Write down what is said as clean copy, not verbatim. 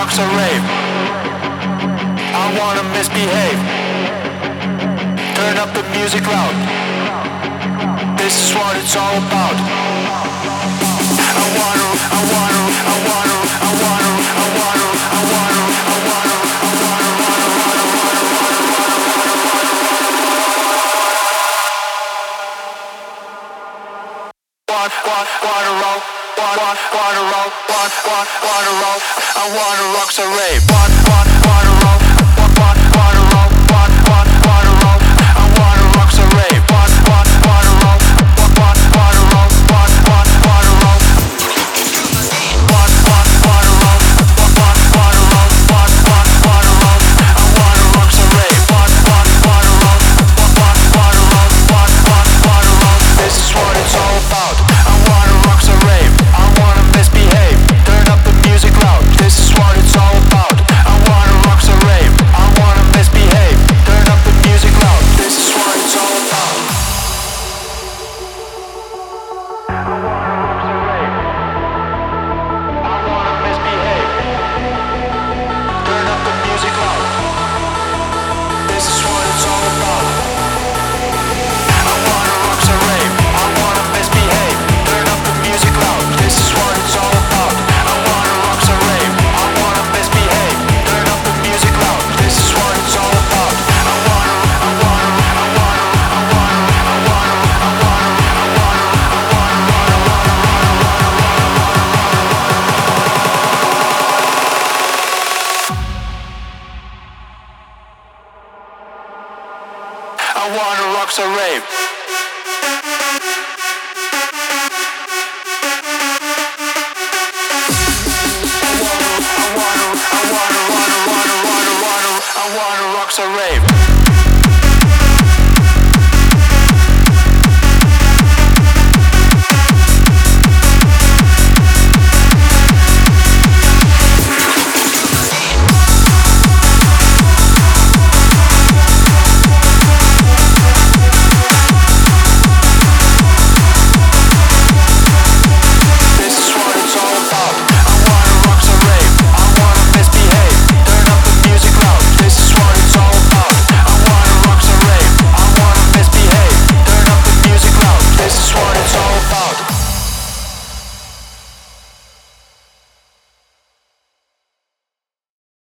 rocks a rave. I wanna misbehave. Turn up the music loud. This is what it's all about. I wanna, I wanna, I wanna, I wanna, I wanna, I wanna, I wanna, I wanna, wanna roll, wanna roll, wanna roll. I wanna rock a rave. Wanna roll, wanna